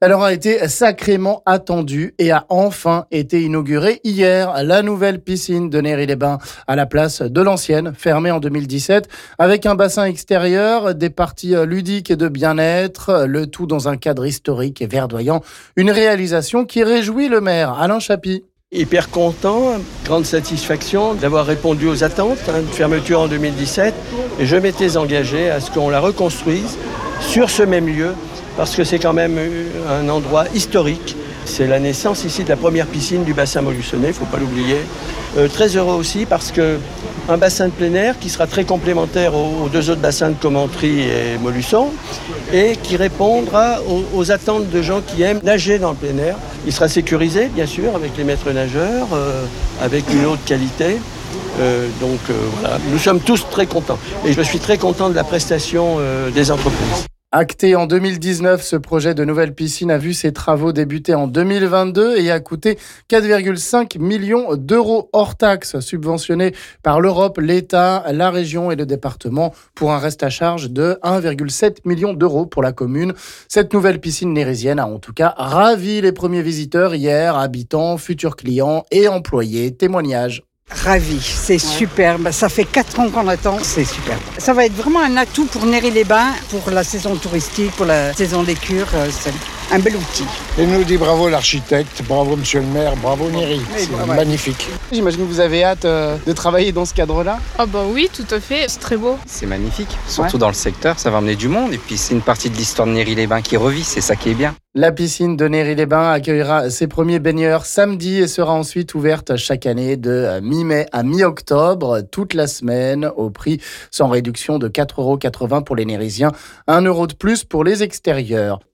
Elle aura été sacrément attendue et a enfin été inaugurée hier. La nouvelle piscine de Néry-les-Bains à la place de l'ancienne, fermée en 2017, avec un bassin extérieur, des parties ludiques et de bien-être, le tout dans un cadre historique et verdoyant. Une réalisation qui réjouit le maire, Alain Chapy. Hyper content, grande satisfaction d'avoir répondu aux attentes, de fermeture en 2017. Et je m'étais engagé à ce qu'on la reconstruise sur ce même lieu, parce que c'est quand même un endroit historique. C'est la naissance ici de la première piscine du bassin Molusonnais, il ne faut pas l'oublier. Très heureux aussi parce qu'un bassin de plein air qui sera très complémentaire aux deux autres bassins de Commentry et Molusson et qui répondra aux attentes de gens qui aiment nager dans le plein air. Il sera sécurisé, bien sûr, avec les maîtres nageurs, avec une eau de qualité. Voilà, nous sommes tous très contents. Et je suis très content de la prestation des entreprises. Acté en 2019, ce projet de nouvelle piscine a vu ses travaux débuter en 2022 et a coûté 4,5 millions d'euros hors taxes, subventionnés par l'Europe, l'État, la région et le département pour un reste à charge de 1,7 million d'euros pour la commune. Cette nouvelle piscine nérésienne a en tout cas ravi les premiers visiteurs hier, habitants, futurs clients et employés. Témoignage. Ravi, c'est superbe. Ça fait 4 ans qu'on attend, c'est superbe. Ça va être vraiment un atout pour Néry-les-Bains, pour la saison touristique, pour la saison des cures. C'est un bel outil. Et nous dit bravo l'architecte, bravo monsieur le maire, bravo Néry. C'est magnifique. J'imagine que vous avez hâte de travailler dans ce cadre-là. Ah bah oui, tout à fait, c'est très beau. C'est magnifique, surtout dans le secteur, ça va emmener du monde. Et puis c'est une partie de l'histoire de Néry-les-Bains qui revit, c'est ça qui est bien. La piscine de Néry-les-Bains accueillera ses premiers baigneurs samedi et sera ensuite ouverte chaque année de mi-mai à mi-octobre, toute la semaine, au prix sans réduction de 4,80 € pour les Nérysiens, 1 € de plus pour les extérieurs.